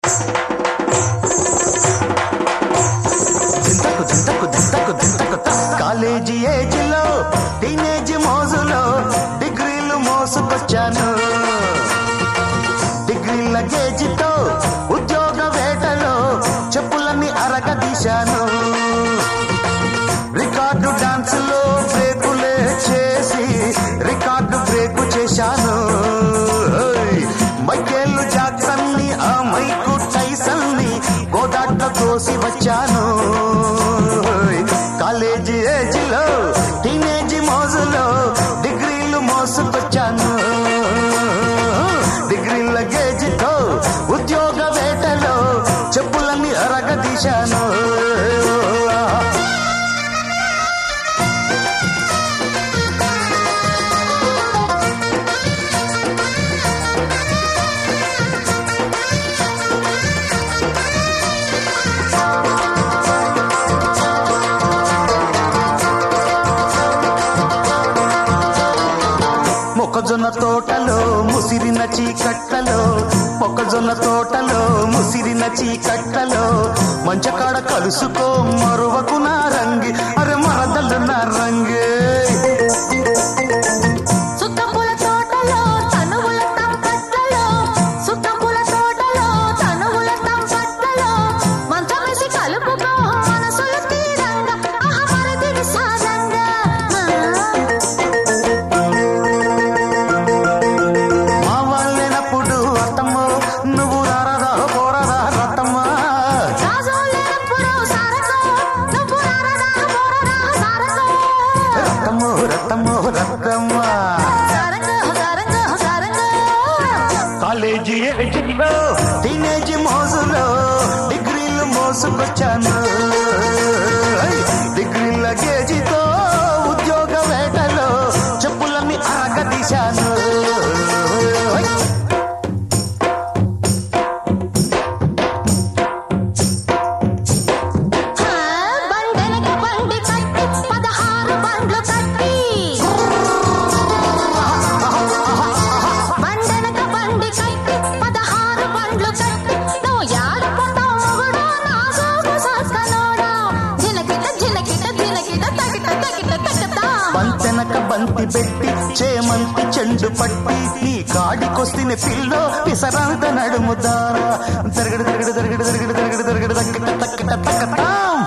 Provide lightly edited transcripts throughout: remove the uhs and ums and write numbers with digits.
College ఏజ్లో teenage మోజులో డిగ్రీలు మోసుకొచ్చాను. డిగ్రీల గేజితో ఉద్యోగ వేటలో చెప్పులన్నీ అరగదీశాను. రికార్డు డాన్సులో బ్రేకులే చేసి రికార్డు బ్రేకు చేశాను. మైకేల్ జాక్సన్ ని ఆ మైకు టైసన్ ని గోదాట్లో తోసి వచ్చాను. కాలేజీ ఏజ్లో టీనేజ్ మోజులో డిగ్రీలు మోసుకొచ్చాను. డిగ్రీల గేజ్తో ఉద్యోగ వేటలో చెప్పులన్నీ అరగదీశాను. మొక్కజొన్న తోటలో ముసిరిన చీకట్లలో, మొక్కజొన్న తోటలో ముసిరిన చీకట్లలో మంచకాడ కలుసుకో మరువకు నా రంగి, అరే మరదలు నా రంగే. కాలేజీ ఏజ్లో టీనేజ్ మోజులో డిగ్రీలు మోసుకొచ్చాను. డిగ్రీల గేజితో ఉద్యోగ వేటలో చెప్పులన్నీ అరగదీశాను. బంతెనక బంతి పెట్టి చేమంతి చెండు పట్టి నీ కాడికొస్తిని పిల్లో పిసరాంత నడుముదారా దరగడు దరగడు దరగడు దరగడు దరగడు దరగడు దక్కట తక్కట తక్కట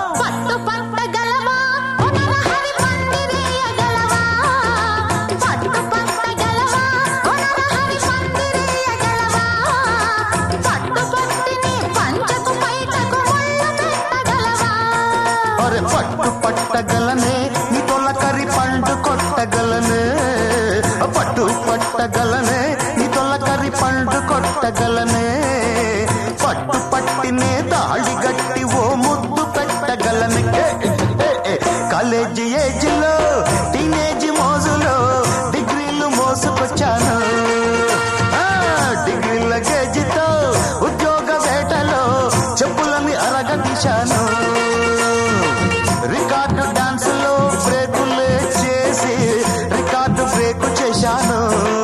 పట్టు పట్టగలనే నీ తొలకరి పండు కొట్టగలనే, పట్టు పట్టగలనే నీ తొలకరి పండు కొట్టగలనే, పట్టు పట్టినే తాళి గట్టి ఓ ముద్దు పెట్టగలనే. కాలేజీ ఏజ్లో టీనేజ్ మోజులో డిగ్రీలు మోసుకొచ్చాను. డిగ్రీల గేజితో ఉద్యోగ వేటలో చెప్పులని అరగదీశాను. రికార్డు డాన్సులో బ్రేకులే చేసి రికార్డు బ్రేకు చేశాను.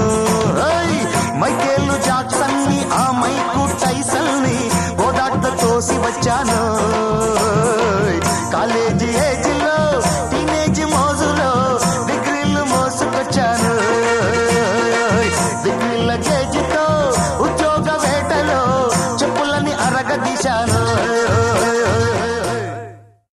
మైకేల్ జాక్సన్ ని ఆ మైకు టైసన్ ని గోదాట్లో తోసి వచ్చాను. కాలేజీ ఏజ్లో టీనేజ్ మోజులో డిగ్రీలు మోసుకొచ్చాను. డిగ్రీల గేజ్తో ఉద్యోగ వేటలో చెప్పులని అరగదీశాను.